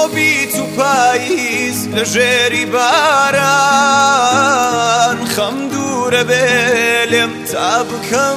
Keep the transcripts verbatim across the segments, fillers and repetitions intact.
بیت و پاییز لە ژێری باران خەم دوورە بێ لێم تا بکەم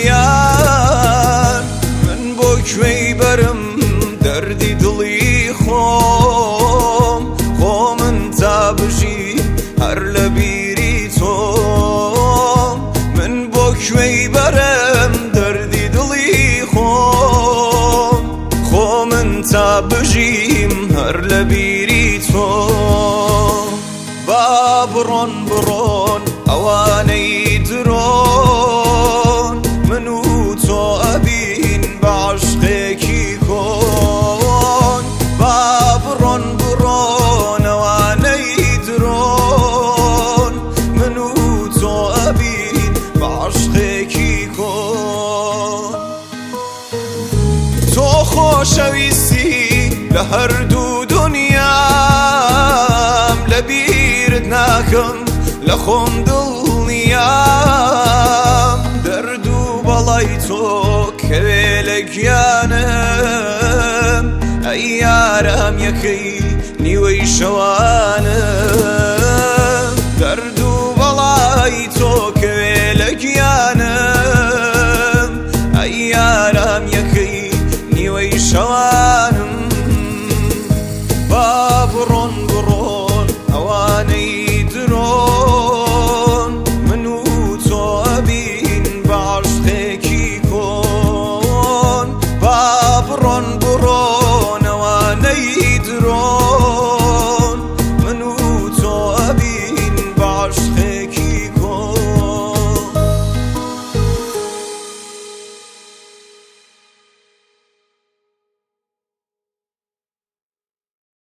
ژیان من بۆ کوێی بەرم دەردی دڵی خۆم خۆ من تا بژی هەر لە بیری تۆم من بۆ کوێی بەرم دەردی دڵی خۆم خۆ من تا بژیم هەر لە بیری تۆم با بڕۆن بڕۆن ئەوانەی درۆن من و تۆ ئەبین بە عەشقێکی کۆن با بڕۆن بڕۆن ئەوانەی درۆن من و تۆ ئەبین بە عەشقێکی کۆن تۆ خۆشەویستی لە هەردوو دونیام لە بیرت ناکەم لە خۆم دڵنیام دەرد و بەڵای تۆ کەوێ لە گیانم ئەی یارم یەکەی نیوەی شەوانم دەرد و بەڵای تۆ کەوێ